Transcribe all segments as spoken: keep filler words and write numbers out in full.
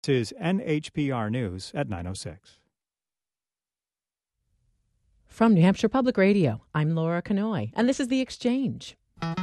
This is N H P R News at nine oh six. From New Hampshire Public Radio, I'm Laura Canoy, and this is The Exchange.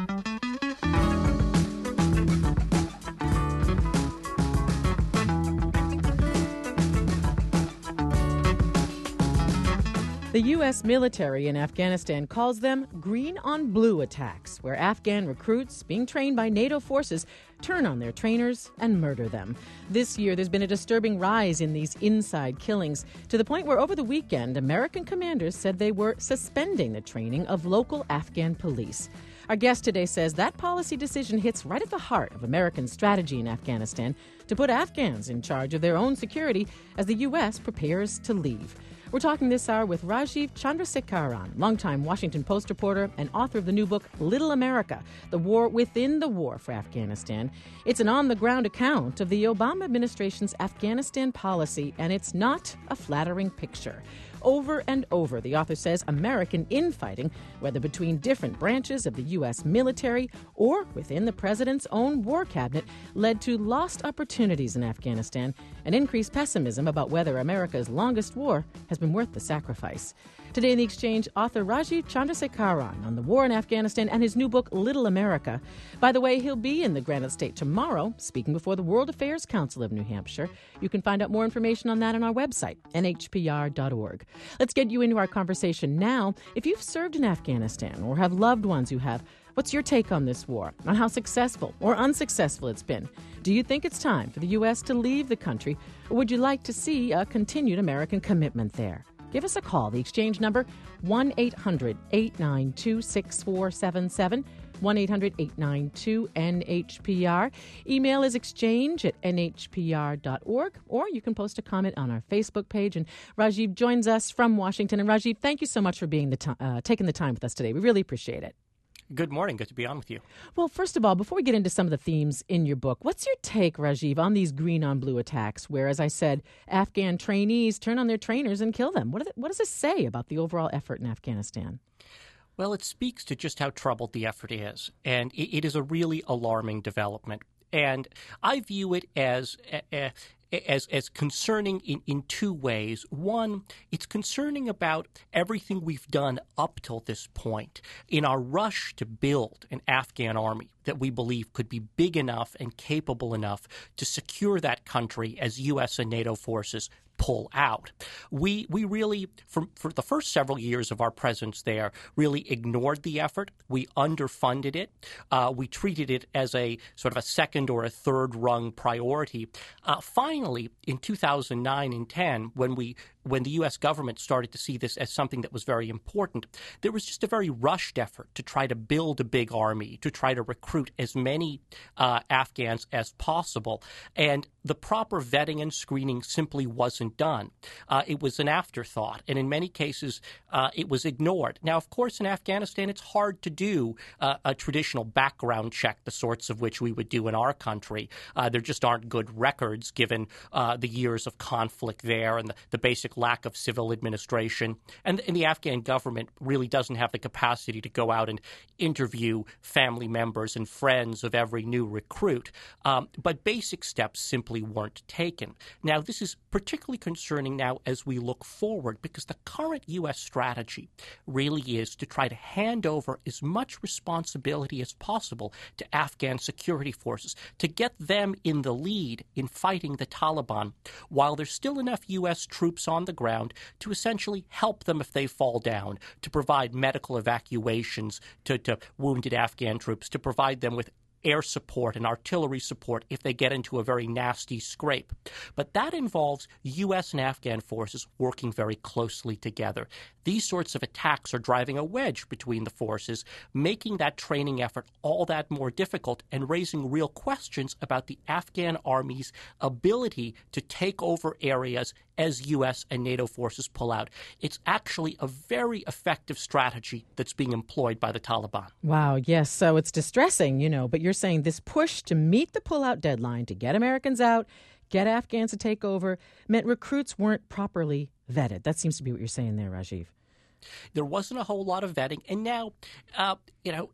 The U S military in Afghanistan calls them green-on-blue attacks, where Afghan recruits being trained by NATO forces turn on their trainers and murder them. This year, there's been a disturbing rise in these inside killings, to the point where over the weekend, American commanders said they were suspending the training of local Afghan police. Our guest today says that policy decision hits right at the heart of American strategy in Afghanistan to put Afghans in charge of their own security as the U S prepares to leave. We're talking this hour with Rajiv Chandrasekaran, longtime Washington Post reporter and author of the new book, Little America, The War Within the War for Afghanistan. It's an on-the-ground account of the Obama administration's Afghanistan policy, and it's not a flattering picture. Over and over, the author says American infighting, whether between different branches of the U S military or within the president's own war cabinet, led to lost opportunities in Afghanistan and increased pessimism about whether America's longest war has been worth the sacrifice. Today in The Exchange, author Rajiv Chandrasekaran on the war in Afghanistan and his new book, Little America. By the way, he'll be in the Granite State tomorrow, speaking before the World Affairs Council of New Hampshire. You can find out more information on that on our website, N H P R dot org. Let's get you into our conversation now. If you've served in Afghanistan or have loved ones who have, what's your take on this war, on how successful or unsuccessful it's been? Do you think it's time for the U S to leave the country, or would you like to see a continued American commitment there? Give us a call. The Exchange number, one eight hundred eight nine two six four seven seven, one eight hundred eight nine two N H P R. Email is exchange at N H P R dot org, or you can post a comment on our Facebook page. And Rajiv joins us from Washington. And Rajiv, thank you so much for being the t- uh, taking the time with us today. We really appreciate it. Good morning. Good to be on with you. Well, first of all, before we get into some of the themes in your book, what's your take, Rajiv, on these green-on-blue attacks where, as I said, Afghan trainees turn on their trainers and kill them? What, it, what does this say about the overall effort in Afghanistan? Well, it speaks to just how troubled the effort is, and it, it is a really alarming development. And I view it as uh, as as concerning in, in two ways. One, it's concerning about everything we've done up till this point in our rush to build an Afghan army that we believe could be big enough and capable enough to secure that country as U S and NATO forces pull out. We we really, for, for the first several years of our presence there, really ignored the effort. We underfunded it. Uh, we treated it as a sort of a second or a third rung priority. Uh, finally, in two thousand nine and ten, when we when the U S government started to see this as something that was very important, there was just a very rushed effort to try to build a big army, to try to recruit as many uh, Afghans as possible. And the proper vetting and screening simply wasn't done. Uh, it was an afterthought, and in many cases, uh, it was ignored. Now, of course, in Afghanistan, it's hard to do uh, a traditional background check, the sorts of which we would do in our country. Uh, there just aren't good records given uh, the years of conflict there and the, the basic lack of civil administration. And, and the Afghan government really doesn't have the capacity to go out and interview family members and friends of every new recruit. Um, but basic steps simply weren't taken. Now, this is particularly concerning now as we look forward, because the current U S strategy really is to try to hand over as much responsibility as possible to Afghan security forces, to get them in the lead in fighting the Taliban, while there's still enough U S troops on the ground to essentially help them if they fall down, to provide medical evacuations to, to wounded Afghan troops, to provide them with air support and artillery support if they get into a very nasty scrape. But that involves U S and Afghan forces working very closely together. These sorts of attacks are driving a wedge between the forces, making that training effort all that more difficult and raising real questions about the Afghan army's ability to take over areas as U S and NATO forces pull out. It's actually a very effective strategy that's being employed by the Taliban. Wow, yes. So it's distressing, you know, but you're saying this push to meet the pullout deadline, to get Americans out, get Afghans to take over, meant recruits weren't properly vetted. That seems to be what you're saying there, Rajiv. There wasn't a whole lot of vetting. And now, uh, you know,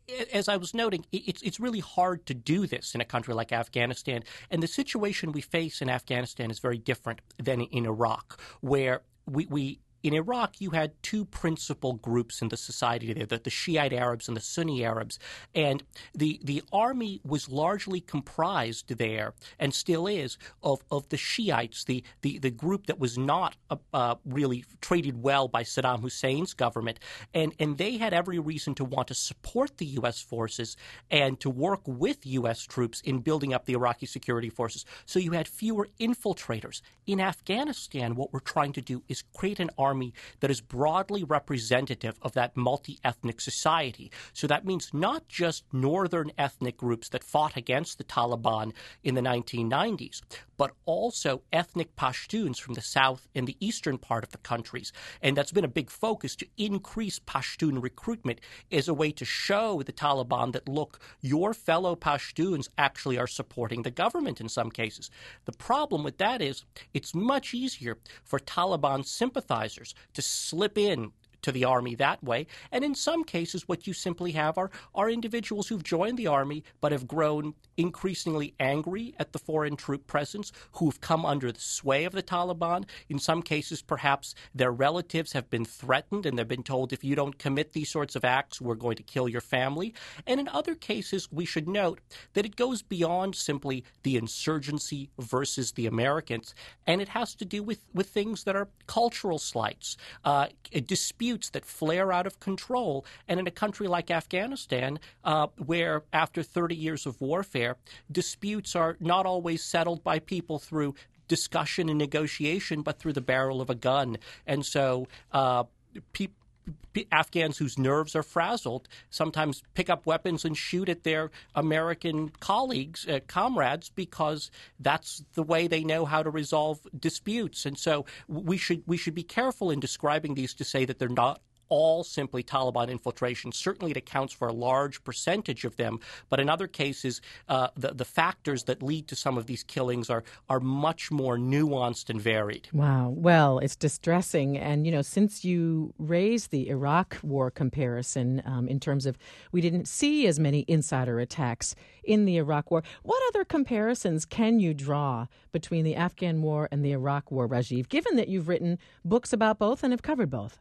as I was noting, it's it's really hard to do this in a country like Afghanistan. And the situation we face in Afghanistan is very different than in Iraq, where we, we in Iraq, you had two principal groups in the society there, the, the Shiite Arabs and the Sunni Arabs. And the, the army was largely comprised there, and still is, of, of the Shiites, the, the, the group that was not uh, uh, really treated well by Saddam Hussein's government. And, and they had every reason to want to support the U S forces and to work with U S troops in building up the Iraqi security forces. So you had fewer infiltrators. In Afghanistan, what we're trying to do is create an army army that is broadly representative of that multi-ethnic society. So that means not just northern ethnic groups that fought against the Taliban in the nineteen nineties, but also ethnic Pashtuns from the south and the eastern part of the countries. And that's been a big focus to increase Pashtun recruitment as a way to show the Taliban that, look, your fellow Pashtuns actually are supporting the government in some cases. The problem with that is it's much easier for Taliban sympathizers to slip in to the army that way. And in some cases, what you simply have are, are individuals who've joined the army but have grown increasingly angry at the foreign troop presence, who've come under the sway of the Taliban. In some cases, perhaps their relatives have been threatened and they've been told, if you don't commit these sorts of acts, we're going to kill your family. And in other cases, we should note that it goes beyond simply the insurgency versus the Americans, and it has to do with, with things that are cultural slights, uh, disputes that flare out of control. And in a country like Afghanistan, uh, where after thirty years of warfare, disputes are not always settled by people through discussion and negotiation, but through the barrel of a gun. And so uh, people Afghans whose nerves are frazzled sometimes pick up weapons and shoot at their American colleagues, uh, comrades, because that's the way they know how to resolve disputes. And so we should we should be careful in describing these to say that they're not all simply Taliban infiltration. Certainly it accounts for a large percentage of them, but in other cases, uh, the, the factors that lead to some of these killings are, are much more nuanced and varied. Wow. Well, it's distressing. And, you know, since you raised the Iraq war comparison um, in terms of we didn't see as many insider attacks in the Iraq war, what other comparisons can you draw between the Afghan war and the Iraq war, Rajiv, given that you've written books about both and have covered both?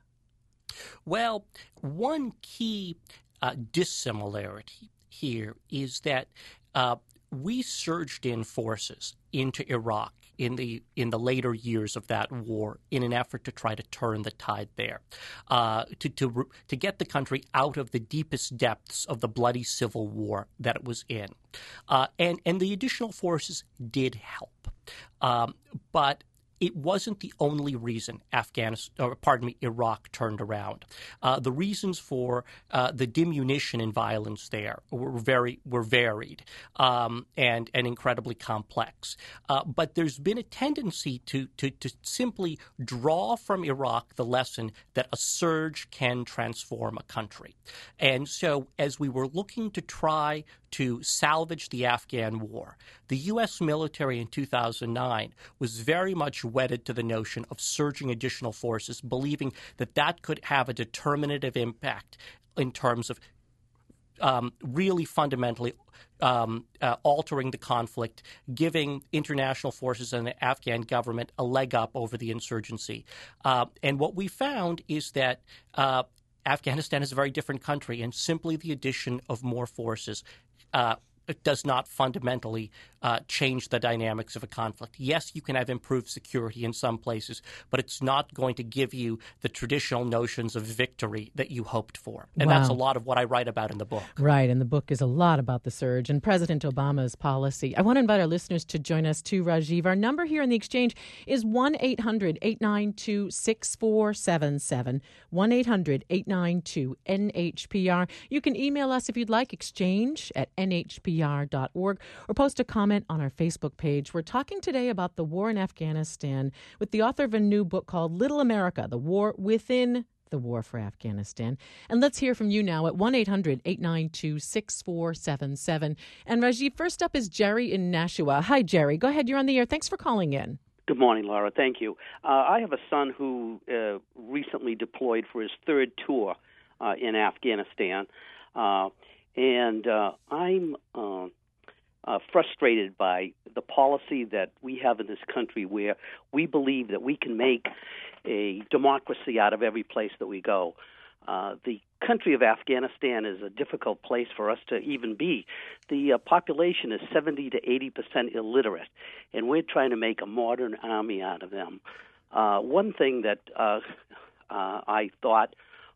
Well, one key uh, dissimilarity here is that uh, we surged in forces into Iraq in the in the later years of that war in an effort to try to turn the tide there, uh, to to to get the country out of the deepest depths of the bloody civil war that it was in, uh, and and the additional forces did help, um, but it wasn't the only reason Afghanistan, or pardon me, Iraq turned around. Uh, the reasons for uh, the diminution in violence there were very were varied um, and and incredibly complex. Uh, but there's been a tendency to, to to simply draw from Iraq the lesson that a surge can transform a country. And so, as we were looking to try to salvage the Afghan war, the U S military in two thousand nine was very much wedded to the notion of surging additional forces, believing that that could have a determinative impact in terms of um, really fundamentally um, uh, altering the conflict, giving international forces and the Afghan government a leg up over the insurgency. Uh, and what we found is that uh, Afghanistan is a very different country, and simply the addition of more forces uh, it does not fundamentally uh, change the dynamics of a conflict. Yes, you can have improved security in some places, but it's not going to give you the traditional notions of victory that you hoped for. And Wow. that's a lot of what I write about in the book. Right, and the book is a lot about the surge and President Obama's policy. I want to invite our listeners to join us too, Rajiv. Our number here in the Exchange is one eight hundred eight nine two six four seven seven, one eight hundred eight nine two N H P R. You can email us if you'd like, exchange at N H P R dot org, or post a comment on our Facebook page. We're talking today about the war in Afghanistan with the author of a new book called Little America, The War Within the War for Afghanistan. And let's hear from you now at one eight hundred eight nine two six four seven seven. And Rajiv, first up is Jerry in Nashua. Hi, Jerry. Go ahead. You're on the air. Thanks for calling in. Good morning, Laura. Thank you. Uh, I have a son who uh, recently deployed for his third tour uh, in Afghanistan. Uh, and uh, I'm uh, uh, frustrated by the policy that we have in this country where we believe that we can make a democracy out of every place that we go. Uh, the country of Afghanistan is a difficult place for us to even be. The uh, population is seventy to eighty percent illiterate, and we're trying to make a modern army out of them. Uh, one thing that uh, uh, I thought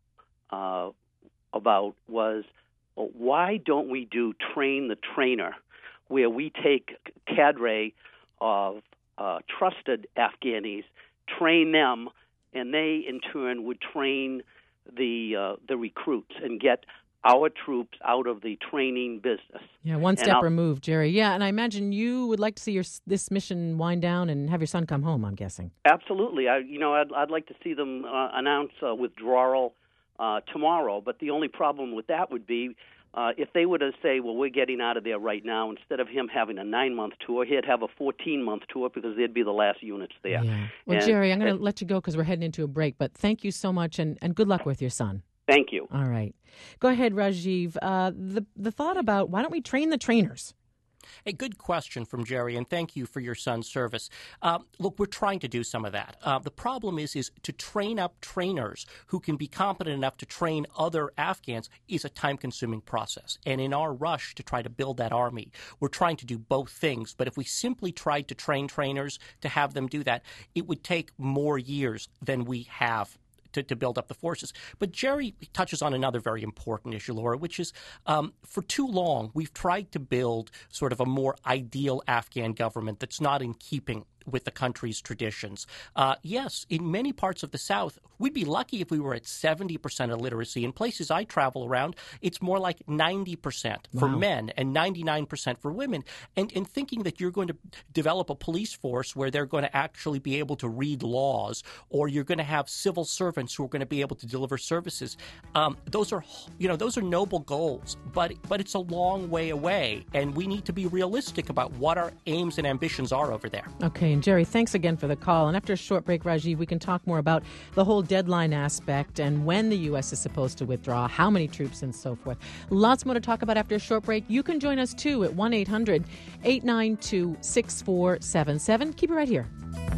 uh, about was, well, why don't we do train the trainer, where we take cadre of uh, trusted Afghanis, train them, and they in turn would train the uh, the recruits and get our troops out of the training business. Yeah, one step removed, Jerry. Yeah, and I imagine you would like to see your this mission wind down and have your son come home, I'm guessing. Absolutely. I, you know, I'd, I'd like to see them uh, announce uh, withdrawal uh, tomorrow, but the only problem with that would be uh, if they were to say, well, we're getting out of there right now, instead of him having a nine-month tour, he'd have a fourteen-month tour because they'd be the last units there. Yeah. Well, and, Jerry, I'm going to and, let you go because we're heading into a break, but thank you so much, and, and good luck with your son. Thank you. All right. Go ahead, Rajiv. Uh, the, the thought about why don't we train the trainers? A good question from Jerry, and thank you for your son's service. Uh, look, we're trying to do some of that. Uh, the problem is, is to train up trainers who can be competent enough to train other Afghans is a time-consuming process. And in our rush to try to build that army, we're trying to do both things. But if we simply tried to train trainers to have them do that, it would take more years than we have To, to build up the forces. But Jerry touches on another very important issue, Laura, which is um, for too long we've tried to build sort of a more ideal Afghan government that's not in keeping with the country's traditions. Uh, yes, in many parts of the South, we'd be lucky if we were at seventy percent illiteracy. In places I travel around, it's more like ninety percent for wow. men and ninety-nine percent for women. And, and thinking that you're going to develop a police force where they're going to actually be able to read laws, or you're going to have civil servants who are going to be able to deliver services, um, those are, you know, those are noble goals, but but it's a long way away, and we need to be realistic about what our aims and ambitions are over there. Okay. And Jerry, thanks again for the call. And after a short break, Rajiv, we can talk more about the whole deadline aspect and when the U S is supposed to withdraw, how many troops, and so forth. Lots more to talk about after a short break. You can join us, too, at one eight hundred eight nine two six four seven seven. Keep it right here.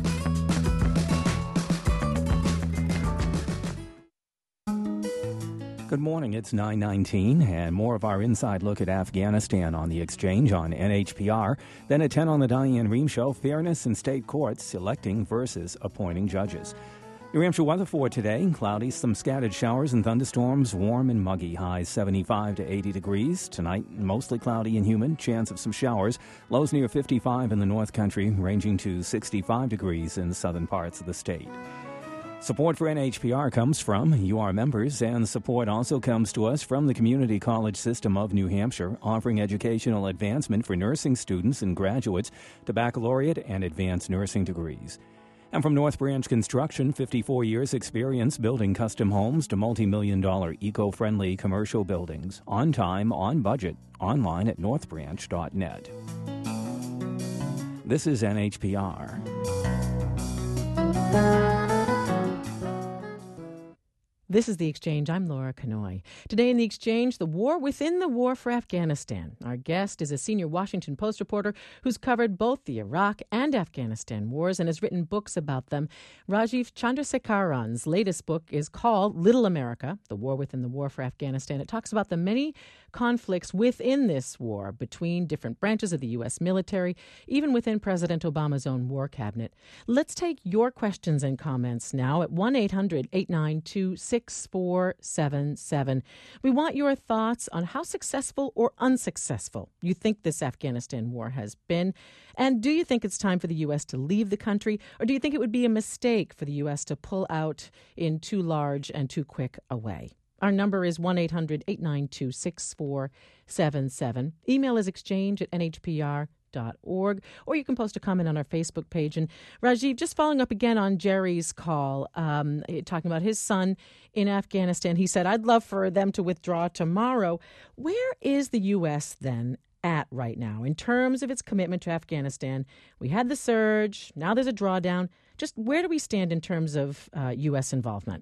Good morning, it's nine nineteen, and more of our inside look at Afghanistan on the Exchange on N H P R. Then at ten on the Diane Rehm Show, fairness in state courts, electing versus appointing judges. New Hampshire weather for today, cloudy, some scattered showers and thunderstorms, warm and muggy, highs seventy-five to eighty degrees. Tonight, mostly cloudy and humid, chance of some showers, lows near fifty-five in the North Country, ranging to sixty-five degrees in southern parts of the state. Support for N H P R comes from you, our members, and support also comes to us from the Community College System of New Hampshire, offering educational advancement for nursing students and graduates to baccalaureate and advanced nursing degrees. And from North Branch Construction, fifty-four years experience building custom homes to multi-million dollar eco-friendly commercial buildings. On time, on budget, online at north branch dot net. This is N H P R. This is The Exchange. I'm Laura Kanoy. Today in The Exchange, the war within the war for Afghanistan. Our guest is a senior Washington Post reporter who's covered both the Iraq and Afghanistan wars and has written books about them. Rajiv Chandrasekaran's latest book is called Little America, The War Within the War for Afghanistan. It talks about the many conflicts within this war between different branches of the U S military, even within President Obama's own war cabinet. Let's take your questions and comments now at one eight hundred eight nine two six four seven seven. We want your thoughts on how successful or unsuccessful you think this Afghanistan war has been. And do you think it's time for the U S to leave the country, or do you think it would be a mistake for the U S to pull out in too large and too quick a way? Our number is one eight hundred eight nine two six four seven seven. Email is exchange at n h p r dot org, or you can post a comment on our Facebook page. And Rajiv, just following up again on Jerry's call, um, talking about his son in Afghanistan, he said, I'd love for them to withdraw tomorrow. Where is the U S then at right now in terms of its commitment to Afghanistan? We had the surge, now there's a drawdown. Just where do we stand in terms of uh, U S involvement?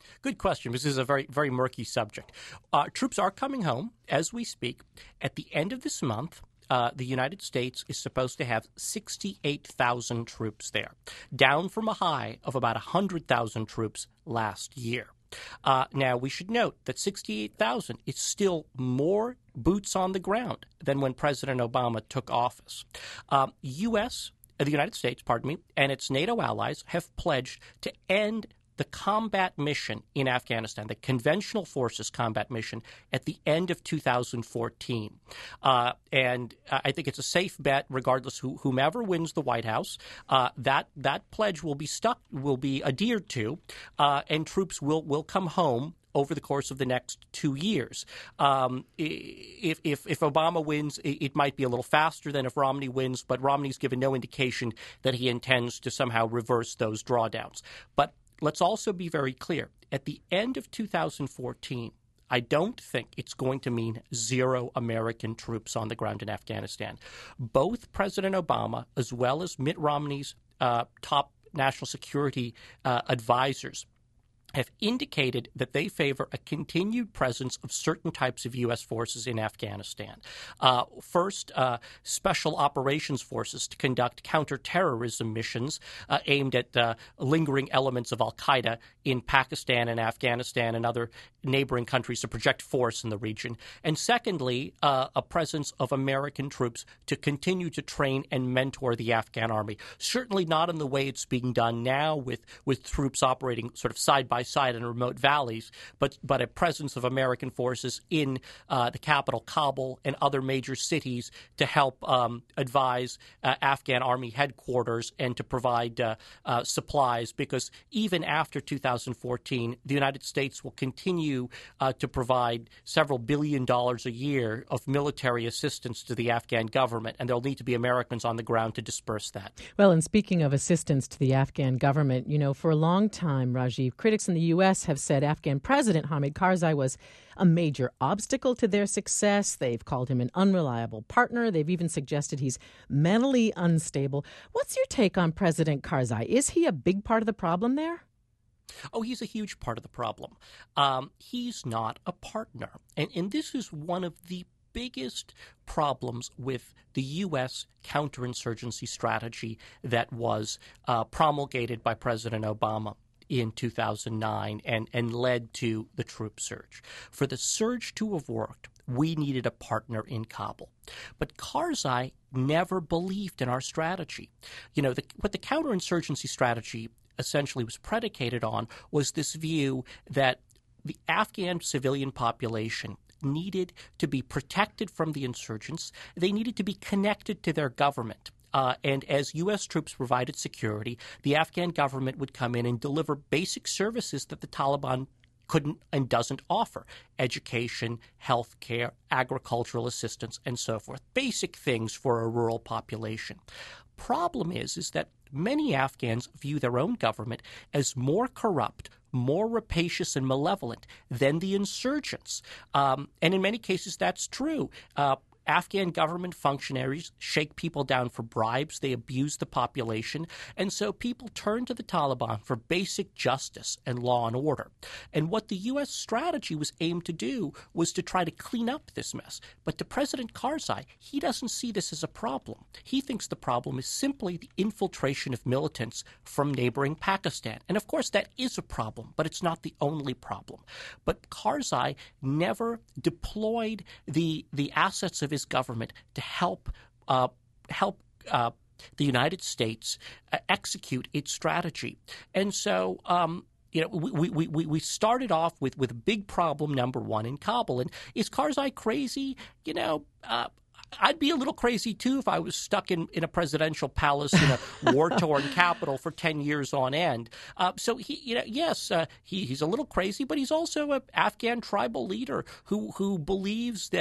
Good question. This is a very, very murky subject. Uh, troops are coming home as we speak. At the end of this month, uh, the United States is supposed to have sixty-eight thousand troops there, down from a high of about one hundred thousand troops last year. Uh, now, we should note that sixty-eight thousand is still more boots on the ground than when President Obama took office. Um, U S, the United States, pardon me, and its NATO allies have pledged to end the combat mission in Afghanistan, the conventional forces combat mission, at the end of two thousand fourteen. Uh, and I think it's a safe bet, regardless who, whomever wins the White House, uh, that that pledge will be stuck, will be adhered to, uh, and troops will will come home over the course of the next two years. Um, if, if if Obama wins, it, it might be a little faster than if Romney wins, but Romney's given no indication that he intends to somehow reverse those drawdowns. But let's also be very clear. At the end of two thousand fourteen, I don't think it's going to mean zero American troops on the ground in Afghanistan. Both President Obama as well as Mitt Romney's uh, top national security uh, advisors have indicated that they favor a continued presence of certain types of U S forces in Afghanistan. Uh, first, uh, special operations forces to conduct counterterrorism missions uh, aimed at uh, lingering elements of al-Qaeda in Pakistan and Afghanistan and other neighboring countries to project force in the region. And secondly, uh, a presence of American troops to continue to train and mentor the Afghan army. Certainly not in the way it's being done now with, with troops operating sort of side by side in remote valleys, but but a presence of American forces in uh, the capital, Kabul, and other major cities to help um, advise uh, Afghan army headquarters and to provide uh, uh, supplies, because even after two thousand fourteen, the United States will continue uh, to provide several billion dollars a year of military assistance to the Afghan government, and there'll need to be Americans on the ground to disperse that. Well, and speaking of assistance to the Afghan government, you know, for a long time, Rajiv, critics in the U S have said Afghan President Hamid Karzai was a major obstacle to their success. They've called him an unreliable partner. They've even suggested he's mentally unstable. What's your take on President Karzai? Is he a big part of the problem there? Oh, he's a huge part of the problem. Um, he's not a partner. And, and this is one of the biggest problems with the U S counterinsurgency strategy that was uh, promulgated by President Obama in two thousand nine and, and led to the troop surge. For the surge to have worked, we needed a partner in Kabul. But Karzai never believed in our strategy. You know, the, what the counterinsurgency strategy essentially was predicated on was this view that the Afghan civilian population needed to be protected from the insurgents. They needed to be connected to their government. Uh, and as U S troops provided security, the Afghan government would come in and deliver basic services that the Taliban couldn't and doesn't offer: education, health care, agricultural assistance, and so forth. Basic things for a rural population. Problem is, is that many Afghans view their own government as more corrupt, more rapacious and malevolent than the insurgents. Um, and in many cases, that's true. Uh, Afghan government functionaries shake people down for bribes. They abuse the population. And so people turn to the Taliban for basic justice and law and order. And what the U S strategy was aimed to do was to try to clean up this mess. But to President Karzai, he doesn't see this as a problem. He thinks the problem is simply the infiltration of militants from neighboring Pakistan. And of course, that is a problem, but it's not the only problem. But Karzai never deployed the, the assets of his government to help uh, help uh, the United States uh, execute its strategy. And so, um, you know, we, we, we, we started off with, with big problem number one in Kabul. And is Karzai crazy? You know, uh, I'd be a little crazy, too, if I was stuck in, in a presidential palace in a war-torn capital for ten years on end. Uh, so, he, you know, yes, uh, he, he's a little crazy, but he's also an Afghan tribal leader who, who believes that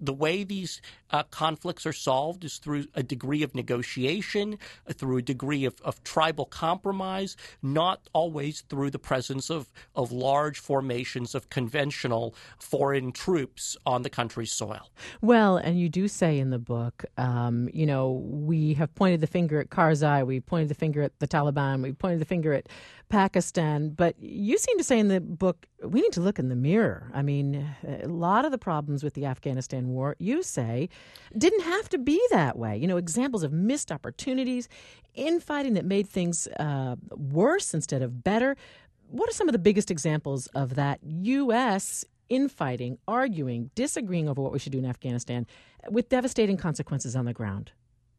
the way these uh, conflicts are solved is through a degree of negotiation, uh, through a degree of, of tribal compromise, not always through the presence of, of large formations of conventional foreign troops on the country's soil. Well, and you do say in the book, um, you know, we have pointed the finger at Karzai, we pointed the finger at the Taliban, we pointed the finger at Pakistan, but you seem to say in the book, we need to look in the mirror. I mean, a lot of the problems with the Afghanistan war, you say, didn't have to be that way. You know, examples of missed opportunities, infighting that made things uh, worse instead of better. What are some of the biggest examples of that U S infighting, arguing, disagreeing over what we should do in Afghanistan with devastating consequences on the ground?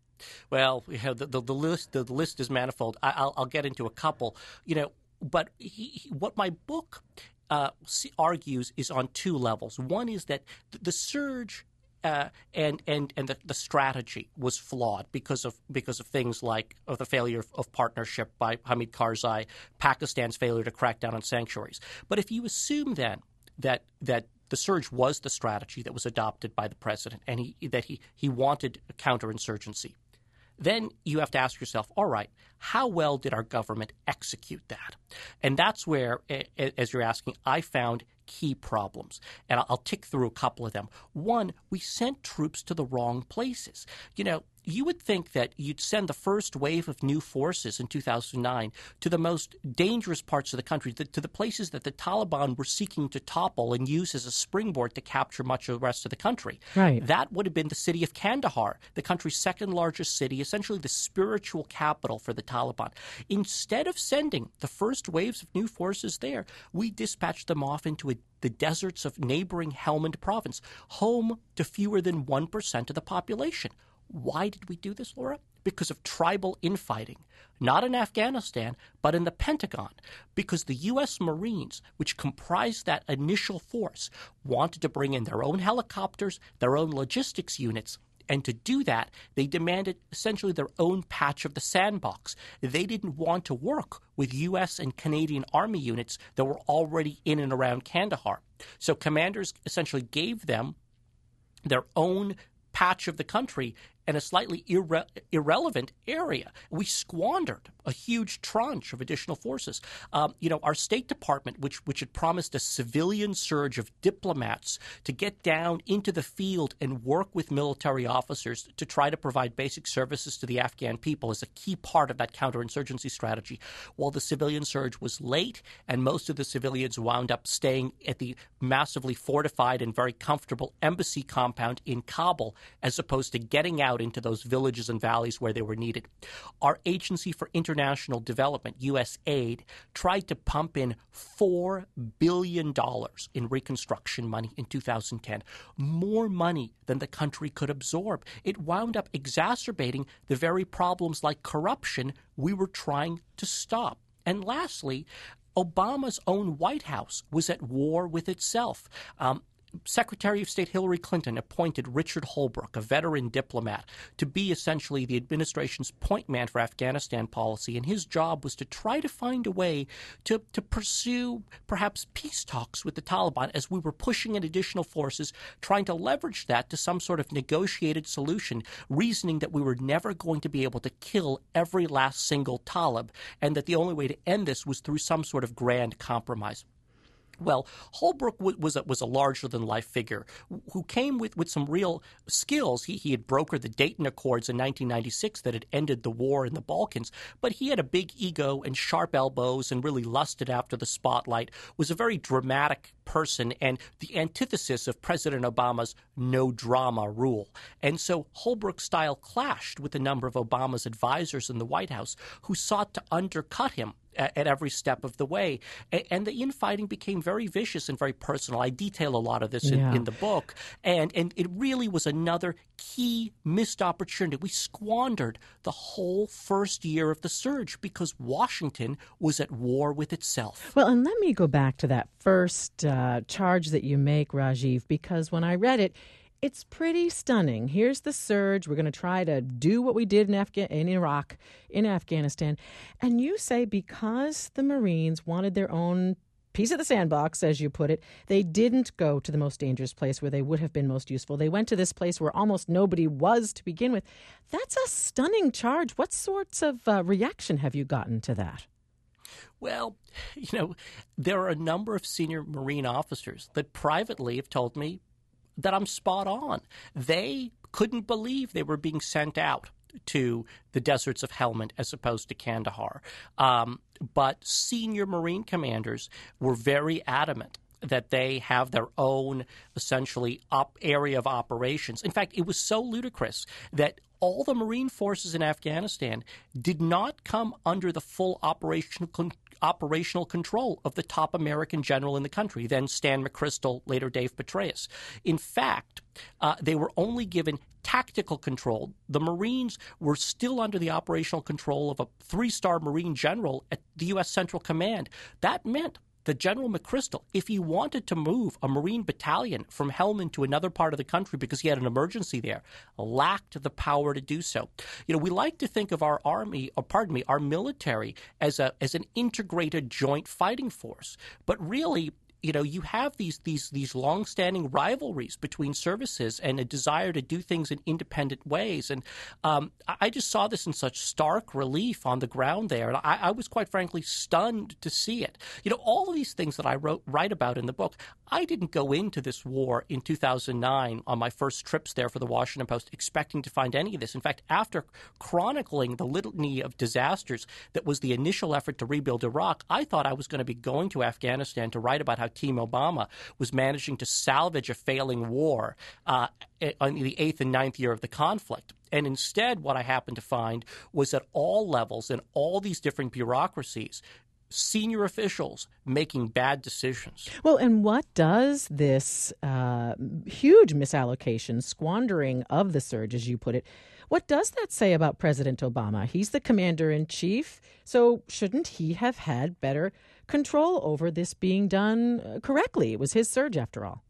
Well, you know, the, the, the list the list is manifold. I, I'll, I'll get into a couple. You know, but he, he, what my book uh, argues is on two levels. One is that the, the surge uh, and and and the, the strategy was flawed because of because of things like of the failure of, of partnership by Hamid Karzai, Pakistan's failure to crack down on sanctuaries. But if you assume then that that the surge was the strategy that was adopted by the president and he that he he wanted a counterinsurgency, then you have to ask yourself, all right, how well did our government execute that? And that's where, as you're asking, I found key problems. And I'll tick through a couple of them. One, we sent troops to the wrong places. You know, you would think that you'd send the first wave of new forces in two thousand nine to the most dangerous parts of the country, to the places that the Taliban were seeking to topple and use as a springboard to capture much of the rest of the country. Right. That would have been the city of Kandahar, the country's second largest city, essentially the spiritual capital for the Taliban. Instead of sending the first waves of new forces there, we dispatched them off into a the deserts of neighboring Helmand province, home to fewer than one percent of the population. Why did we do this, Laura? Because of tribal infighting, not in Afghanistan, but in the Pentagon. Because the U S Marines, which comprised that initial force, wanted to bring in their own helicopters, their own logistics units. And to do that, they demanded essentially their own patch of the sandbox. They didn't want to work with U S and Canadian Army units that were already in and around Kandahar. So commanders essentially gave them their own patch of the country and a slightly irre- irrelevant area. We squandered a huge tranche of additional forces. Um, you know, our State Department, which which had promised a civilian surge of diplomats to get down into the field and work with military officers to try to provide basic services to the Afghan people, is a key part of that counterinsurgency strategy. While the civilian surge was late and most of the civilians wound up staying at the massively fortified and very comfortable embassy compound in Kabul, as opposed to getting out into those villages and valleys where they were needed. Our Agency for International Development, U S A I D, tried to pump in four billion dollars in reconstruction money in two thousand ten, more money than the country could absorb. It wound up exacerbating the very problems like corruption we were trying to stop. And lastly, Obama's own White House was at war with itself. Um, Secretary of State Hillary Clinton appointed Richard Holbrooke, a veteran diplomat, to be essentially the administration's point man for Afghanistan policy, and his job was to try to find a way to, to pursue perhaps peace talks with the Taliban as we were pushing in additional forces, trying to leverage that to some sort of negotiated solution, reasoning that we were never going to be able to kill every last single Talib, and that the only way to end this was through some sort of grand compromise. Well, Holbrooke was a, was a larger-than-life figure who came with, with some real skills. He, he had brokered the Dayton Accords in nineteen ninety-six that had ended the war in the Balkans, but he had a big ego and sharp elbows and really lusted after the spotlight, was a very dramatic person and the antithesis of President Obama's no-drama rule. And so Holbrooke's style clashed with a number of Obama's advisors in the White House who sought to undercut him at every step of the way. And the infighting became very vicious and very personal. I detail a lot of this in, yeah. in the book. And, and it really was another key missed opportunity. We squandered the whole first year of the surge because Washington was at war with itself. Well, and let me go back to that first uh, charge that you make, Rajiv, because when I read it, it's pretty stunning. Here's the surge. We're going to try to do what we did in, Afga- in Iraq, in Afghanistan. And you say because the Marines wanted their own piece of the sandbox, as you put it. They didn't go to the most dangerous place where they would have been most useful. They went to this place where almost nobody was to begin with. That's a stunning charge. What sorts of uh, reaction have you gotten to that? Well, you know, there are a number of senior Marine officers that privately have told me that I'm spot on. They couldn't believe they were being sent out to the deserts of Helmand as opposed to Kandahar. Um, but senior Marine commanders were very adamant that they have their own, essentially, op- area of operations. In fact, it was so ludicrous that all the Marine forces in Afghanistan did not come under the full operational con- operational control of the top American general in the country, then Stan McChrystal, later Dave Petraeus. In fact, uh, they were only given tactical control. The Marines were still under the operational control of a three-star Marine general at the U S Central Command. That meant that General McChrystal, if he wanted to move a Marine battalion from Helmand to another part of the country because he had an emergency there, lacked the power to do so. You know, we like to think of our army, or pardon me, our military as a as an integrated joint fighting force, but really, you know, you have these these these long-standing rivalries between services and a desire to do things in independent ways. And um, I just saw this in such stark relief on the ground there. And I, I was quite frankly stunned to see it. You know, all of these things that I wrote write about in the book, I didn't go into this war in two thousand nine on my first trips there for the Washington Post expecting to find any of this. In fact, after chronicling the litany of disasters that was the initial effort to rebuild Iraq, I thought I was going to be going to Afghanistan to write about how Team Obama was managing to salvage a failing war uh, on the eighth and ninth year of the conflict. And instead, what I happened to find was at all levels in all these different bureaucracies, senior officials making bad decisions. Well, and what does this uh, huge misallocation, squandering of the surge, as you put it, what does that say about President Obama? He's the commander-in-chief, so shouldn't he have had better control over this being done correctly? It was his surge, after all.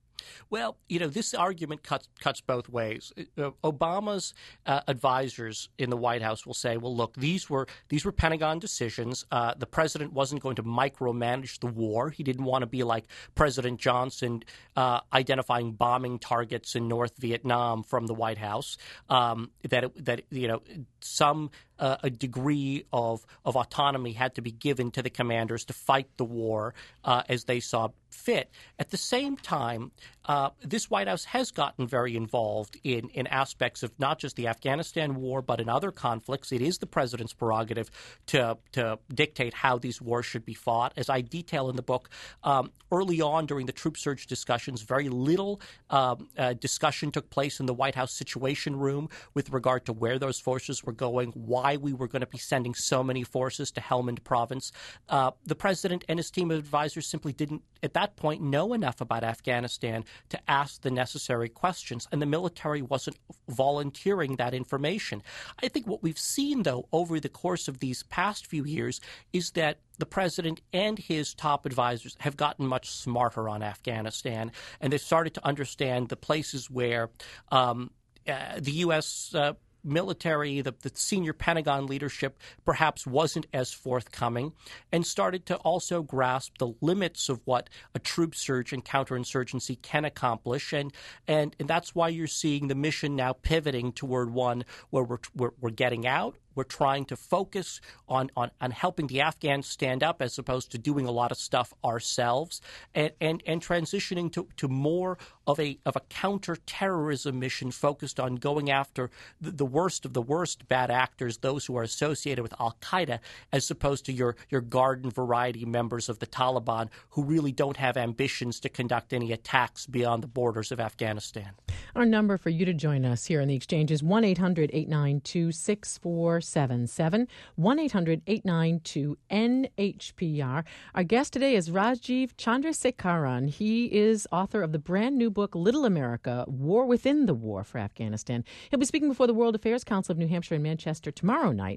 Well, you know, this argument cuts cuts both ways. Uh, Obama's uh, advisors in the White House will say, well, look, these were these were Pentagon decisions. Uh, the president wasn't going to micromanage the war. He didn't want to be like President Johnson uh, identifying bombing targets in North Vietnam from the White House. Um, that, it, that you know, some uh, a degree of, of autonomy had to be given to the commanders to fight the war uh, as they saw fit. At the same time, uh, this White House has gotten very involved in, in aspects of not just the Afghanistan war, but in other conflicts. It is the president's prerogative to, to dictate how these wars should be fought. As I detail in the book, um, early on during the troop surge discussions, very little um, uh, discussion took place in the White House Situation Room with regard to where those forces were going, why we were going to be sending so many forces to Helmand province. Uh, the president and his team of advisors simply didn't, at that point, know enough about Afghanistan to ask the necessary questions, and the military wasn't volunteering that information. I think what we've seen, though, over the course of these past few years is that the president and his top advisors have gotten much smarter on Afghanistan, and they've started to understand the places where um, uh, the U S uh, military, the, the senior Pentagon leadership perhaps wasn't as forthcoming, and started to also grasp the limits of what a troop surge and counterinsurgency can accomplish. And, and, and that's why you're seeing the mission now pivoting toward one where we're, we're, we're getting out. We're trying to focus on, on, on helping the Afghans stand up as opposed to doing a lot of stuff ourselves, and, and, and transitioning to, to more of a of a counterterrorism mission focused on going after the, the worst of the worst bad actors, those who are associated with al-Qaeda, as opposed to your, your garden variety members of the Taliban who really don't have ambitions to conduct any attacks beyond the borders of Afghanistan. Our number for you to join us here in the exchange is one eight hundred eight nine two six four seven seven, one eight hundred eight nine two N H P R. Our guest today is Rajiv Chandrasekaran. He is author of the brand new book, Little America, War Within the War for Afghanistan. He'll be speaking before the World Affairs Council of New Hampshire in Manchester tomorrow night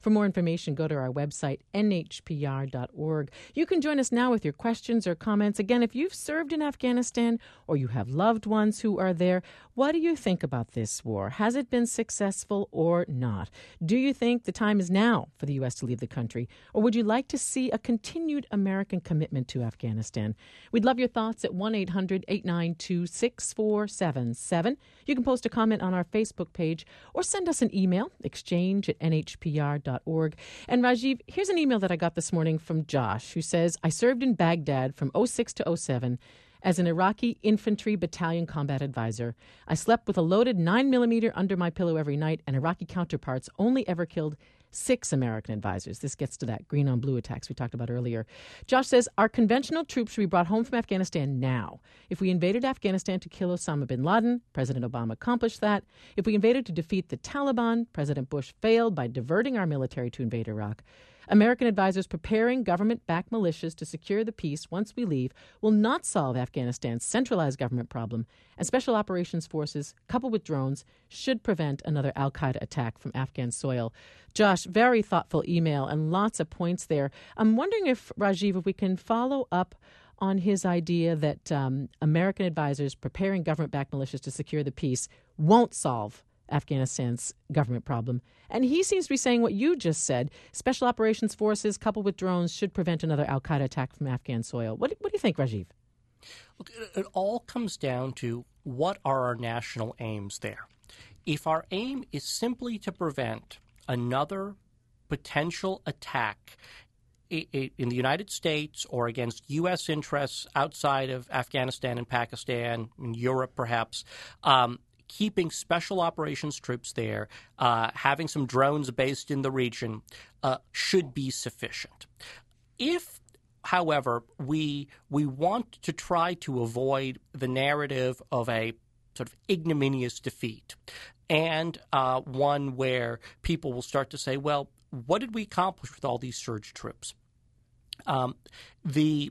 For more information, go to our website, N H P R dot org. You can join us now with your questions or comments. Again, if you've served in Afghanistan or you have loved ones who are there, what do you think about this war? Has it been successful or not? Do you think the time is now for the U S to leave the country? Or would you like to see a continued American commitment to Afghanistan? We'd love your thoughts at one eight hundred eight nine two six four seven seven. You can post a comment on our Facebook page or send us an email, exchange at N H P R dot org. And Rajiv, here's an email that I got this morning from Josh, who says, I served in Baghdad from oh six to oh seven as an Iraqi infantry battalion combat advisor. I slept with a loaded nine millimeter under my pillow every night, and Iraqi counterparts only ever killed six American advisors. This gets to that green on blue attacks we talked about earlier. Josh says, our conventional troops should be brought home from Afghanistan now. If we invaded Afghanistan to kill Osama bin Laden, President Obama accomplished that. If we invaded to defeat the Taliban, President Bush failed by diverting our military to invade Iraq. American advisors preparing government-backed militias to secure the peace once we leave will not solve Afghanistan's centralized government problem, and special operations forces, coupled with drones, should prevent another al-Qaeda attack from Afghan soil. Josh, very thoughtful email and lots of points there. I'm wondering if, Rajiv, if we can follow up on his idea that um, American advisors preparing government-backed militias to secure the peace won't solve Afghanistan's government problem. And he seems to be saying what you just said. Special operations forces coupled with drones should prevent another al-Qaeda attack from Afghan soil. What, what do you think, Rajiv? Look, it, it all comes down to what are our national aims there. If our aim is simply to prevent another potential attack i- i- in the United States or against U S interests outside of Afghanistan and Pakistan, in Europe perhaps, um, keeping special operations troops there, uh, having some drones based in the region, uh, should be sufficient. If, however, we we want to try to avoid the narrative of a sort of ignominious defeat and uh, one where people will start to say, well, what did we accomplish with all these surge troops? Um, the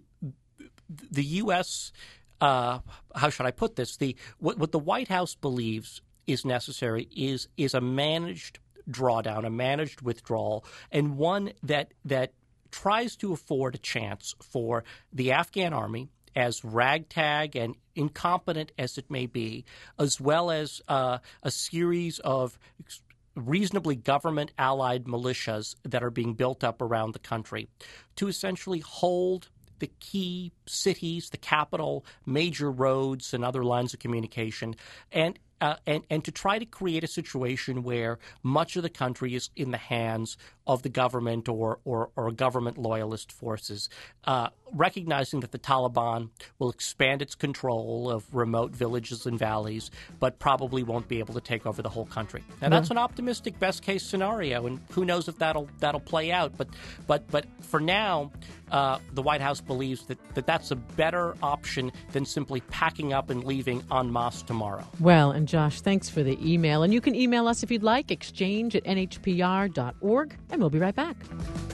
the U S Uh, how should I put this? The what, what the White House believes is necessary is is a managed drawdown, a managed withdrawal, and one that that tries to afford a chance for the Afghan army, as ragtag and incompetent as it may be, as well as uh, a series of reasonably government-allied militias that are being built up around the country, to essentially hold the key cities, the capital, major roads, and other lines of communication, and uh, and and to try to create a situation where much of the country is in the hands of the government or or, or government loyalist forces, uh, recognizing that the Taliban will expand its control of remote villages and valleys, but probably won't be able to take over the whole country. Now, that's an optimistic best case scenario, and who knows if that'll that'll play out. But but but for now, uh, the White House believes that, that that's a better option than simply packing up and leaving en masse tomorrow. Well, and Josh, thanks for the email. And you can email us if you'd like, exchange at N H P R dot org, and we'll be right back.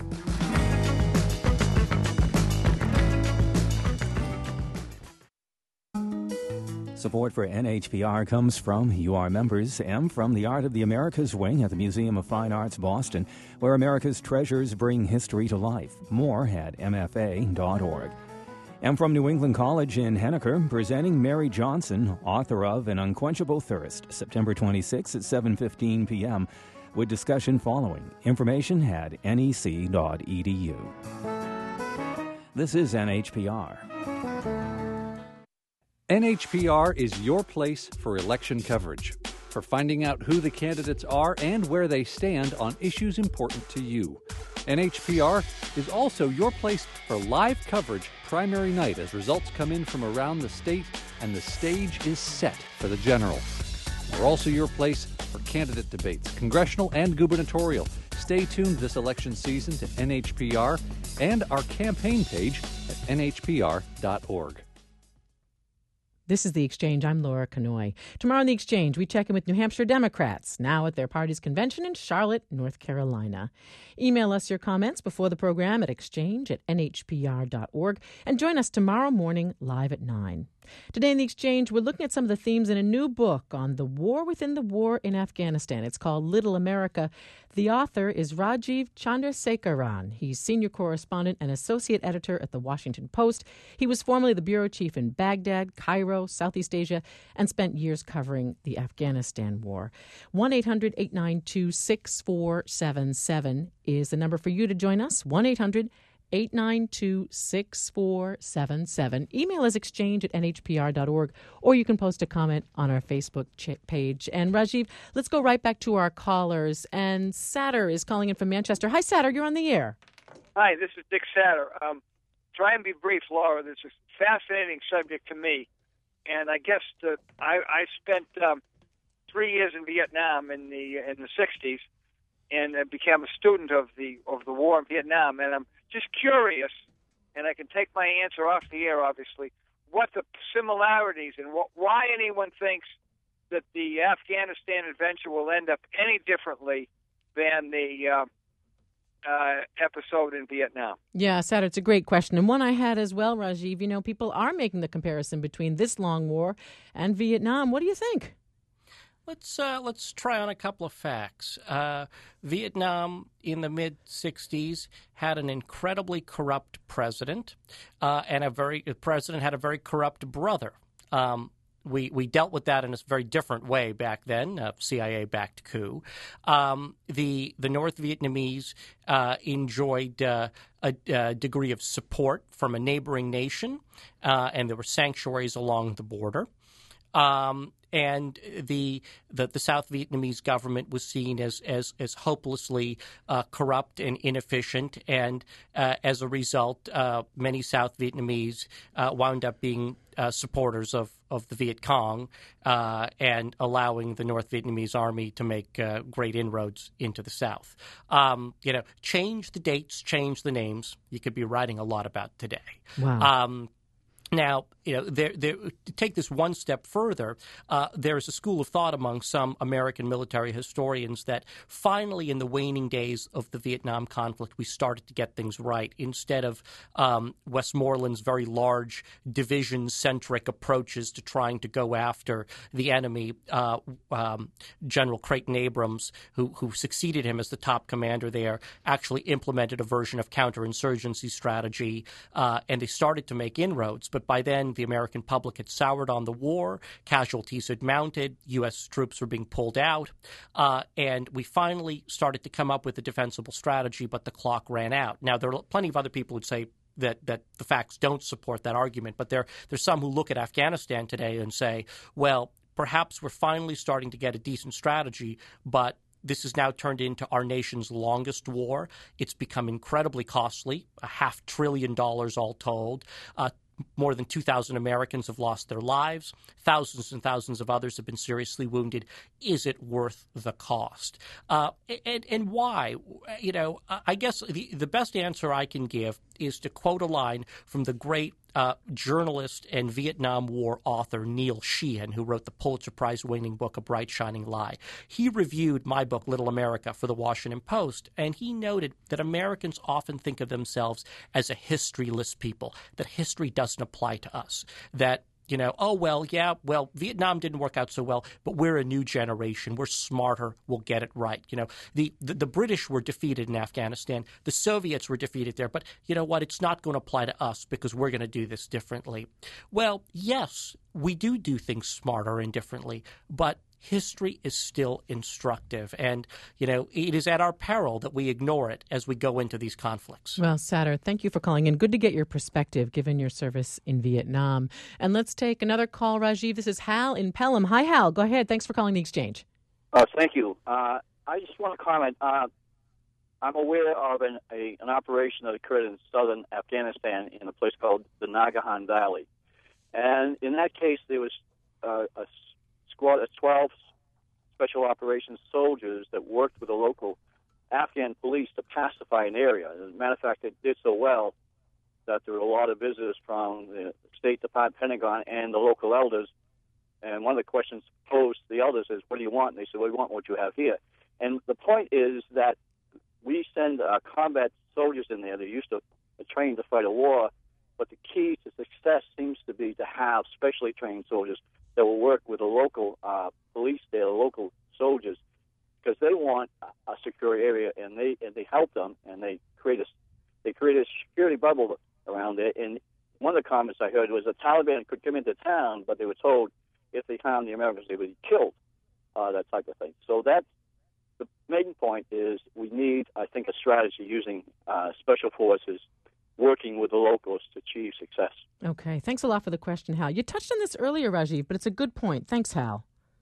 Support for N H P R comes from you, our members, and from the Art of the Americas wing at the Museum of Fine Arts, Boston, where America's treasures bring history to life. More at M F A dot org. And from New England College in Henniker, presenting Mary Johnson, author of An Unquenchable Thirst, September twenty-sixth at seven fifteen p.m., with discussion following. Information at N E C dot E D U. This is N H P R. N H P R is your place for election coverage, for finding out who the candidates are and where they stand on issues important to you. N H P R is also your place for live coverage primary night as results come in from around the state and the stage is set for the general. We're also your place for candidate debates, congressional and gubernatorial. Stay tuned this election season to N H P R and our campaign page at N H P R dot org. This is The Exchange. I'm Laura Kanoy. Tomorrow on The Exchange, we check in with New Hampshire Democrats, now at their party's convention in Charlotte, North Carolina. Email us your comments before the program at exchange at N H P R dot org and join us tomorrow morning live at nine. Today in the Exchange, we're looking at some of the themes in a new book on the war within the war in Afghanistan. It's called Little America. The author is Rajiv Chandrasekaran. He's senior correspondent and associate editor at The Washington Post. He was formerly the bureau chief in Baghdad, Cairo, Southeast Asia, and spent years covering the Afghanistan war. one eight hundred eight nine two six four seven seven is the number for you to join us. one eight hundred eight nine two six four seven seven. Email is exchange at n h p r dot org, or you can post a comment on our Facebook ch- page. And Rajiv, let's go right back to our callers. And Satter is calling in from Manchester. Hi, Satter, you're on the air. Hi, this is Dick Satter. Um, try and be brief, Laura. This is a fascinating subject to me. And I guess the, I, I spent um, three years in Vietnam in the in the sixties, and I became a student of the of the war in Vietnam. And I'm just curious, and I can take my answer off the air, obviously, what the similarities and what, why anyone thinks that the Afghanistan adventure will end up any differently than the uh, uh, episode in Vietnam. Yeah, Satter, it's a great question, and one I had as well, Rajiv. You know, people are making the comparison between this long war and Vietnam. What do you think? Let's uh, let's try on a couple of facts. Uh, Vietnam in the mid sixties had an incredibly corrupt president, uh, and a very the president had a very corrupt brother. Um, we we dealt with that in a very different way back then, a C I A-backed coup. Um, the the North Vietnamese uh, enjoyed uh, a, a degree of support from a neighboring nation, uh, and there were sanctuaries along the border. Um, and the, the the South Vietnamese government was seen as as, as hopelessly uh, corrupt and inefficient, and uh, as a result, uh, many South Vietnamese uh, wound up being uh, supporters of, of the Viet Cong uh, and allowing the North Vietnamese army to make uh, great inroads into the South. Um, you know, change the dates, change the names. You could be writing a lot about today. Wow. Um, Now, you know, there, there, to take this one step further, uh, there is a school of thought among some American military historians that finally in the waning days of the Vietnam conflict, we started to get things right. Instead of um, Westmoreland's very large division-centric approaches to trying to go after the enemy, uh, um, General Creighton Abrams, who, who succeeded him as the top commander there, actually implemented a version of counterinsurgency strategy, uh, and they started to make inroads. But by then, the American public had soured on the war, casualties had mounted, U S troops were being pulled out, uh, and we finally started to come up with a defensible strategy, but the clock ran out. Now, there are plenty of other people who'd say that, that the facts don't support that argument, but there there's some who look at Afghanistan today and say, well, perhaps we're finally starting to get a decent strategy, but this has now turned into our nation's longest war. It's become incredibly costly, a half trillion dollars all told. Uh, More than two thousand Americans have lost their lives. Thousands and thousands of others have been seriously wounded. Is it worth the cost? Uh, and, and why? You know, I guess the, the best answer I can give is to quote a line from the great uh, journalist and Vietnam War author Neil Sheehan, who wrote the Pulitzer Prize-winning book A Bright Shining Lie. He reviewed my book, Little America, for the Washington Post, and he noted that Americans often think of themselves as a historyless people, that history doesn't apply to us, that You know, oh, well, yeah, well, Vietnam didn't work out so well, but we're a new generation. We're smarter. We'll get it right. You know, the, the, the British were defeated in Afghanistan. The Soviets were defeated there. But you know what? It's not going to apply to us because we're going to do this differently. Well, yes, we do do things smarter and differently, but history is still instructive. And, you know, it is at our peril that we ignore it as we go into these conflicts. Well, Satter, thank you for calling in. Good to get your perspective, given your service in Vietnam. And let's take another call, Rajiv. This is Hal in Pelham. Hi, Hal. Go ahead. Thanks for calling the Exchange. Oh, thank you. Uh, I just want to comment. Uh, I'm aware of an, a, an operation that occurred in southern Afghanistan in a place called the Nagahan Valley. And in that case, there was uh, a squad of twelve special operations soldiers that worked with the local Afghan police to pacify an area. As a matter of fact, they did so well that there were a lot of visitors from the State Department, Pentagon, and the local elders. And one of the questions posed to the elders is, what do you want? And they said, well, we want what you have here. And the point is that we send uh, combat soldiers in there. They're used to trained to fight a war, but the key to success seems to be to have specially trained soldiers that will work with the local uh, police there, the local soldiers, because they want a secure area, and they and they help them, and they create a they create a security bubble around it. And one of the comments I heard was the Taliban could come into town, but they were told if they found the Americans, they would be killed, uh, that type of thing. So that's the main point is we need, I think, a strategy using uh, special forces working with the locals to achieve success. Okay. Thanks a lot for the question, Hal. You touched on this earlier, Rajiv, but it's a good point. Thanks, Hal.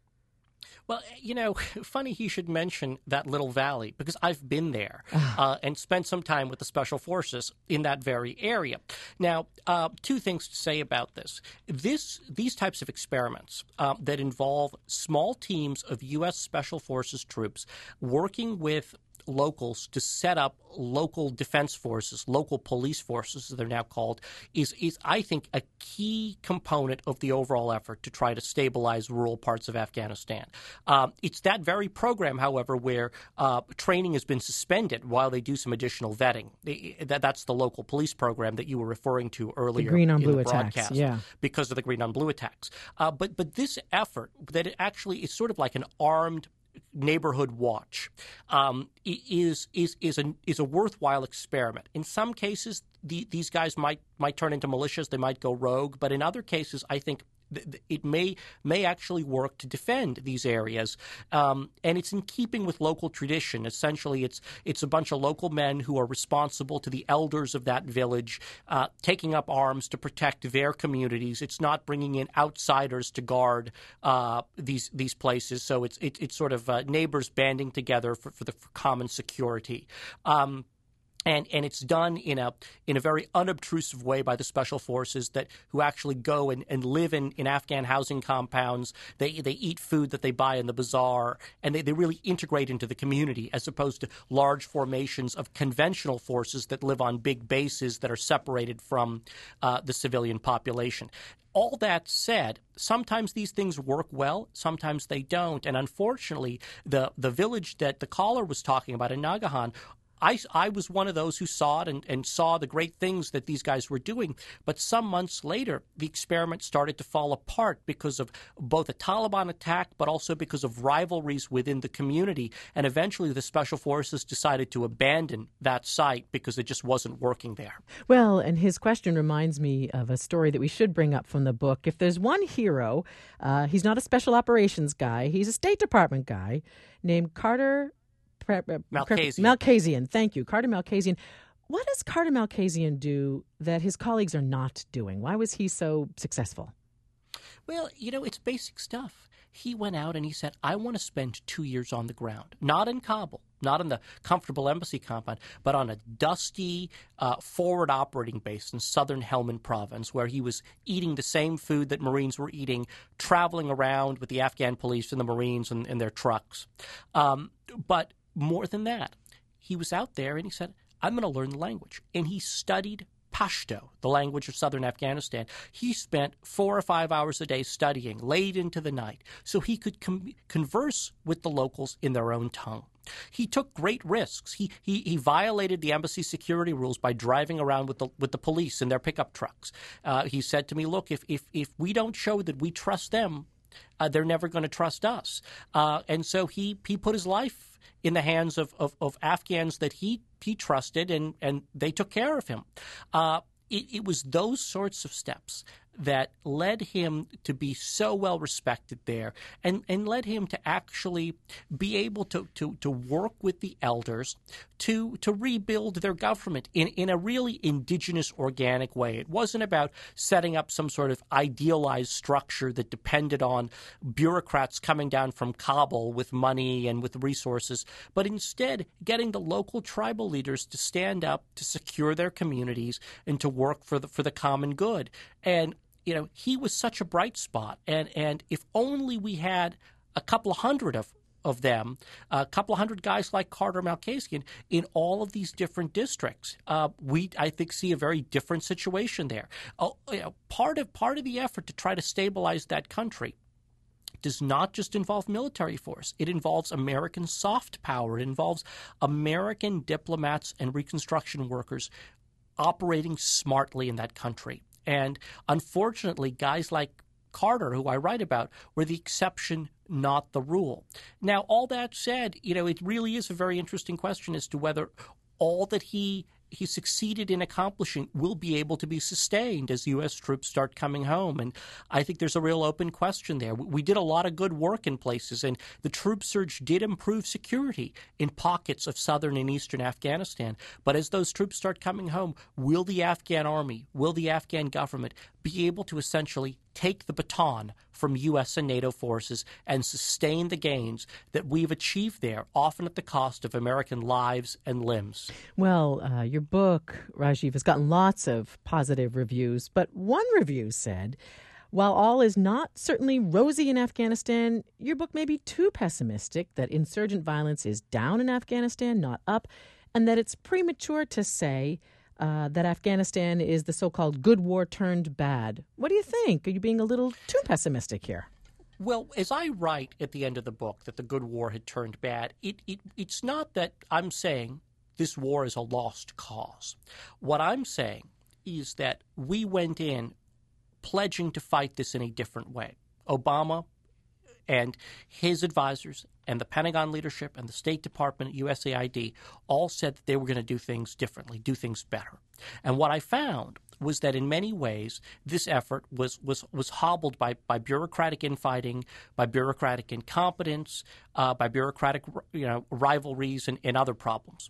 Well, you know, funny he should mention that little valley, because I've been there uh, and spent some time with the Special Forces in that very area. Now, uh, two things to say about this. This These types of experiments uh, that involve small teams of U S Special Forces troops working with locals to set up local defense forces, local police forces, as they're now called, is, is, I think, a key component of the overall effort to try to stabilize rural parts of Afghanistan. Um, it's that very program, however, where uh, training has been suspended while they do some additional vetting. They, that, that's the local police program that you were referring to earlier. The green on in blue the attacks, broadcast, yeah. because of the green on blue attacks. Uh, but, but this effort, that it actually is sort of like an armed neighborhood watch, um, is is is a is a worthwhile experiment. In some cases, the, these guys might might turn into militias; they might go rogue. But in other cases, I think th- it may may actually work to defend these areas, um, and it's in keeping with local tradition. Essentially, it's it's a bunch of local men who are responsible to the elders of that village, uh, taking up arms to protect their communities. It's not bringing in outsiders to guard uh, these these places. So it's it, it's sort of uh, neighbors banding together for, for the for common security. Um, And and it's done in a in a very unobtrusive way by the special forces that who actually go and, and live in, in Afghan housing compounds. They they eat food that they buy in the bazaar, and they, they really integrate into the community as opposed to large formations of conventional forces that live on big bases that are separated from uh, the civilian population. All that said, sometimes these things work well, sometimes they don't. And unfortunately, the, the village that the caller was talking about in Nagahan, I, I was one of those who saw it and, and saw the great things that these guys were doing. But some months later, the experiment started to fall apart because of both a Taliban attack, but also because of rivalries within the community. And eventually the special forces decided to abandon that site because it just wasn't working there. Well, and his question reminds me of a story that we should bring up from the book. If there's one hero, uh, he's not a special operations guy. He's a State Department guy named Carter Malkasian. Malkasian, thank you. Carter Malkasian. What does Carter Malkasian do that his colleagues are not doing? Why was he so successful? Well, you know, it's basic stuff. He went out and he said, I want to spend two years on the ground, not in Kabul, not in the comfortable embassy compound, but on a dusty uh, forward operating base in southern Helmand province where he was eating the same food that Marines were eating, traveling around with the Afghan police and the Marines and, and their trucks. Um, but more than that, he was out there and he said, I'm going to learn the language. And he studied Pashto, the language of southern Afghanistan. He spent four or five hours a day studying, late into the night, so he could com- converse with the locals in their own tongue. He took great risks. He, he he violated the embassy security rules by driving around with the with the police in their pickup trucks. Uh, he said to me, look, if, if, if we don't show that we trust them, uh, they're never going to trust us. Uh, and so he, he put his life in the hands of, of, of Afghans that he he trusted, and, and they took care of him. Uh, it, it was those sorts of steps that led him to be so well respected there and, and led him to actually be able to, to, to work with the elders to to rebuild their government in, in a really indigenous, organic way. It wasn't about setting up some sort of idealized structure that depended on bureaucrats coming down from Kabul with money and with resources, but instead getting the local tribal leaders to stand up, to secure their communities, and to work for the for the common good. And you know, he was such a bright spot, and, and if only we had a couple of hundred of, of them, a couple of hundred guys like Carter Malkasian in all of these different districts, uh, we, I think, see a very different situation there. Uh, you know, part of part of the effort to try to stabilize that country does not just involve military force. It involves American soft power. It involves American diplomats and Reconstruction workers operating smartly in that country. And unfortunately, guys like Carter, who I write about, were the exception, not the rule. Now, all that said, you know, it really is a very interesting question as to whether all that he he succeeded in accomplishing will be able to be sustained as U S troops start coming home. And I think there's a real open question there. We did a lot of good work in places, and the troop surge did improve security in pockets of southern and eastern Afghanistan. But as those troops start coming home, will the Afghan army, will the Afghan government be able to essentially take the baton from U S and NATO forces and sustain the gains that we've achieved there, often at the cost of American lives and limbs? Well, uh, your book, Rajiv, has gotten lots of positive reviews, but one review said, while all is not certainly rosy in Afghanistan, your book may be too pessimistic, that insurgent violence is down in Afghanistan, not up, and that it's premature to say Uh, that Afghanistan is the so-called good war turned bad. What do you think? Are you being a little too pessimistic here? Well, as I write at the end of the book that the good war had turned bad, it, it it's not that I'm saying this war is a lost cause. What I'm saying is that we went in pledging to fight this in a different way. Obama and his advisors and the Pentagon leadership and the State Department, U S A I D, all said that they were going to do things differently, do things better. And what I found was that in many ways this effort was was was hobbled by, by bureaucratic infighting, by bureaucratic incompetence, uh, by bureaucratic you know rivalries and, and other problems.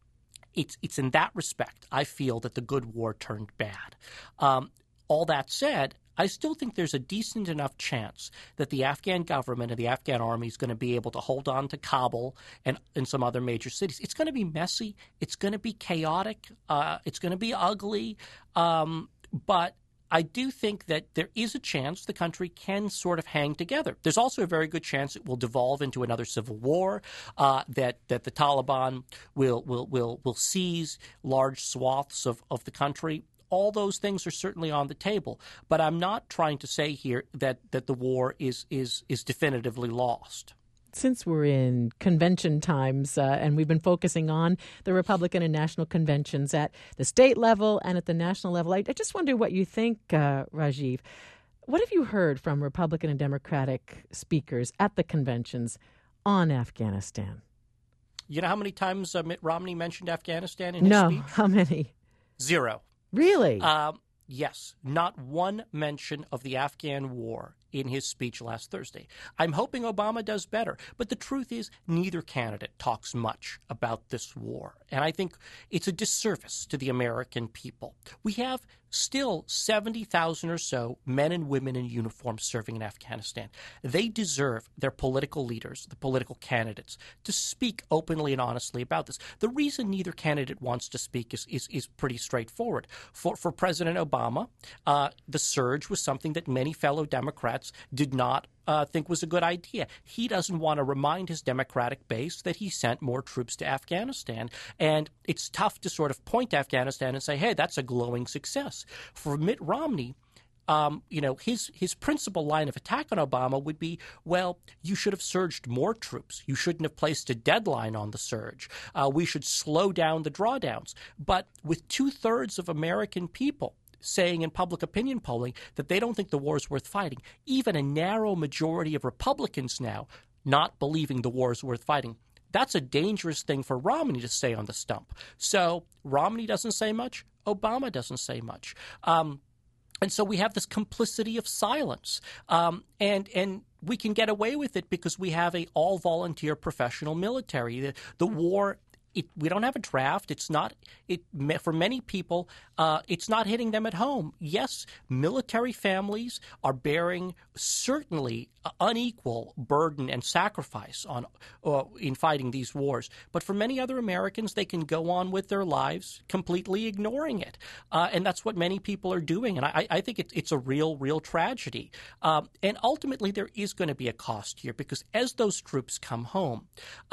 It's it's in that respect I feel that the good war turned bad. Um, all that said, I still think there's a decent enough chance that the Afghan government and the Afghan army is going to be able to hold on to Kabul and, and some other major cities. It's going to be messy. It's going to be chaotic. Uh, it's going to be ugly. Um, but I do think that there is a chance the country can sort of hang together. There's also a very good chance it will devolve into another civil war, uh, that that the Taliban will will will will seize large swaths of, of the country. All those things are certainly on the table, but I'm not trying to say here that, that the war is, is is definitively lost. Since we're in convention times uh, and we've been focusing on the Republican and national conventions at the state level and at the national level, I, I just wonder what you think, uh, Rajiv. What have you heard from Republican and Democratic speakers at the conventions on Afghanistan? You know how many times uh, Mitt Romney mentioned Afghanistan in his no, speech? No, how many? Zero. Really? Um, yes. Not one mention of the Afghan war in his speech last Thursday. I'm hoping Obama does better. But the truth is, neither candidate talks much about this war. And I think it's a disservice to the American people. We have still seventy thousand or so men and women in uniform serving in Afghanistan. They deserve their political leaders, the political candidates, to speak openly and honestly about this. The reason neither candidate wants to speak is is, is pretty straightforward. For, for President Obama, uh, the surge was something that many fellow Democrats did not uh, think was a good idea. He doesn't want to remind his Democratic base that he sent more troops to Afghanistan. And it's tough to sort of point to Afghanistan and say, hey, that's a glowing success. For Mitt Romney, Um, you know, his his principal line of attack on Obama would be, well, you should have surged more troops. You shouldn't have placed a deadline on the surge. Uh, we should slow down the drawdowns. But with two-thirds of American people saying in public opinion polling that they don't think the war is worth fighting, even a narrow majority of Republicans now not believing the war is worth fighting, that's a dangerous thing for Romney to say on the stump. So Romney doesn't say much. Obama doesn't say much. Um, and so we have this complicity of silence. Um, and and we can get away with it because we have a all-volunteer professional military. The, the war It, we don't have a draft. It's not it for many people. Uh, it's not hitting them at home. Yes, military families are bearing certainly unequal burden and sacrifice on uh, in fighting these wars. But for many other Americans, they can go on with their lives completely ignoring it, uh, and that's what many people are doing. And I, I think it, it's a real, real tragedy. Um, and ultimately, there is going to be a cost here because as those troops come home, uh,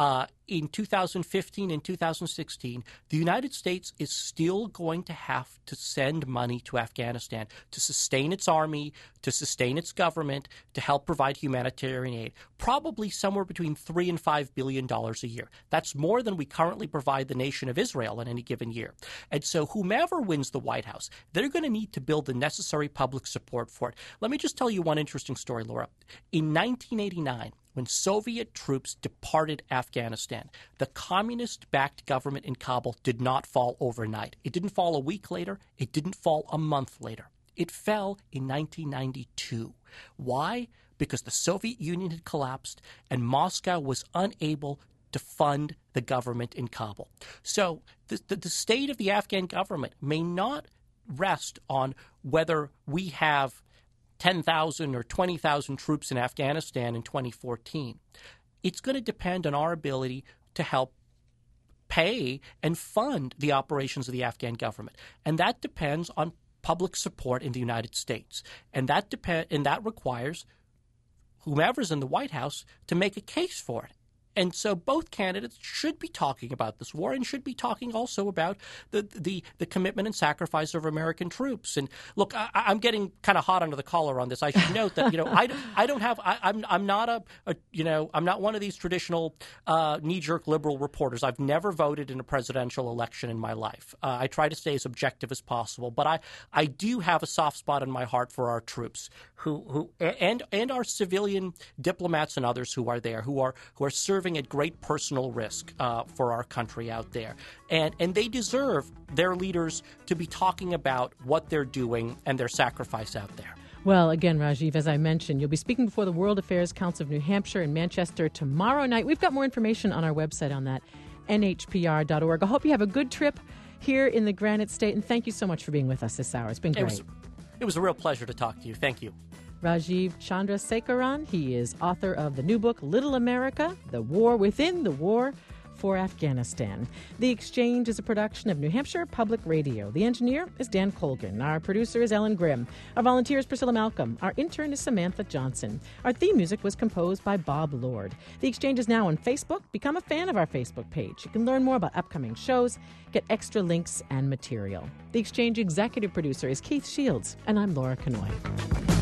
in two thousand fifteen and two thousand sixteen, the United States is still going to have to send money to Afghanistan to sustain its army, to sustain its government, to help provide humanitarian aid, probably somewhere between three and five billion dollars a year. That's more than we currently provide the nation of Israel in any given year. And so whomever wins the White House, they're going to need to build the necessary public support for it. Let me just tell you one interesting story, Laura. In nineteen eighty-nine, when Soviet troops departed Afghanistan, the communist-backed government in Kabul did not fall overnight. It didn't fall a week later. It didn't fall a month later. It fell in nineteen ninety-two. Why? Because the Soviet Union had collapsed and Moscow was unable to fund the government in Kabul. So the, the, the state of the Afghan government may not rest on whether we have ten thousand or twenty thousand troops in Afghanistan in twenty fourteen. It's going to depend on our ability to help pay and fund the operations of the Afghan government. And that depends on public support in the United States. And that depend and that requires whomever's in the White House to make a case for it. And so both candidates should be talking about this war and should be talking also about the the, the commitment and sacrifice of American troops. And look, I, I'm getting kind of hot under the collar on this. I should note that you know I, I don't have I, I'm I'm not a, a you know I'm not one of these traditional uh, knee-jerk liberal reporters. I've never voted in a presidential election in my life. Uh, I try to stay as objective as possible, but I I do have a soft spot in my heart for our troops who who and and our civilian diplomats and others who are there who are who are serving at great personal risk uh, for our country out there. And and they deserve their leaders to be talking about what they're doing and their sacrifice out there. Well, again, Rajiv, as I mentioned, you'll be speaking before the World Affairs Council of New Hampshire in Manchester tomorrow night. We've got more information on our website on that, N H P R dot org. I hope you have a good trip here in the Granite State, and thank you so much for being with us this hour. It's been great. It was, it was a real pleasure to talk to you. Thank you. Rajiv Chandrasekaran. He is author of the new book, Little America, The War Within the War for Afghanistan. The Exchange is a production of New Hampshire Public Radio. The engineer is Dan Colgan. Our producer is Ellen Grimm. Our volunteer is Priscilla Malcolm. Our intern is Samantha Johnson. Our theme music was composed by Bob Lord. The Exchange is now on Facebook. Become a fan of our Facebook page. You can learn more about upcoming shows, get extra links and material. The Exchange executive producer is Keith Shields, and I'm Laura Kanoy.